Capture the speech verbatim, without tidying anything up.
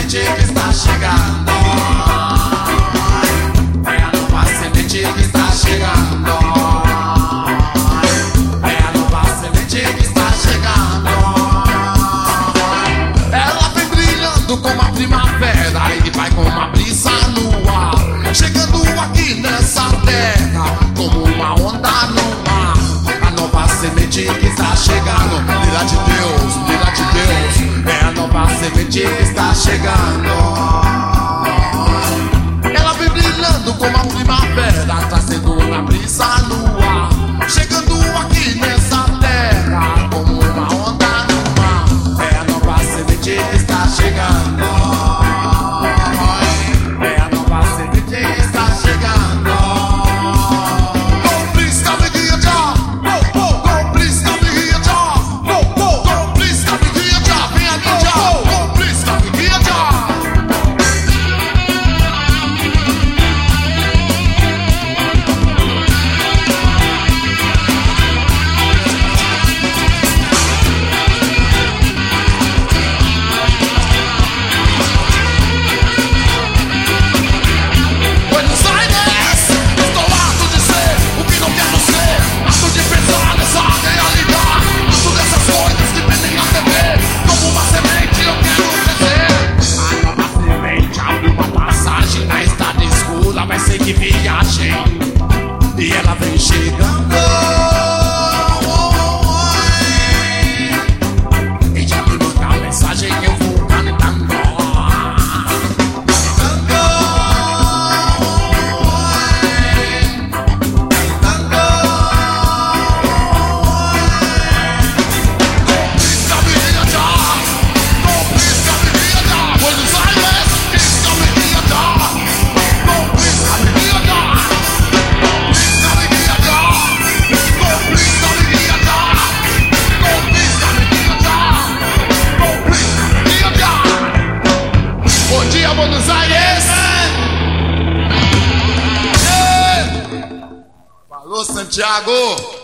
semente que está chegando. É a nova semente que está chegando. É a nova semente que está chegando. Ela vem brilhando como a primavera e vai com uma brisa no ar, chegando aqui nessa terra como uma onda no mar. A nova semente que está chegando, lira de Deus, lira de Deus. É a nova semente que está chegando. Ela vem brilhando como a primavera, trazendo uma brisa no ar, chegando aqui nessa terra como uma onda no mar. É a nova semente que está chegando. É a nova semente que está chegando. Complica me guia já, oh, oh, complica me guia já, oh, oh, complica me guia já, vem aqui já, complica me guia já. Buenos Aires, estou harto de ser o que não quero ser, harto de pensar nessa realidade, harto dessas coisas que vendem na T V. Como uma semente eu quero crescer. A nova semente abre uma passagem na estrada escura, vai seguir viagem e ela vem chegando. E já me manda a mensagem que eu vou cantando. Bom dia, Buenos Aires! Falou, Santiago!